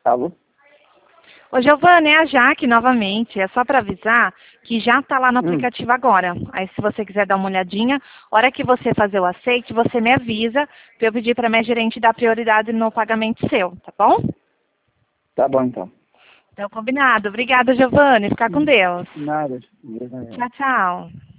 Alô? Ô, Giovana, é a Jaque novamente. É só para avisar que já está lá no aplicativo agora. Aí, se você quiser dar uma olhadinha, hora que você fazer o aceite, você me avisa para eu pedir para minha gerente dar prioridade no pagamento seu, tá bom? Tá bom, então. Então, combinado. Obrigada, Giovana. Fica com Deus. Nada. Tchau, tchau.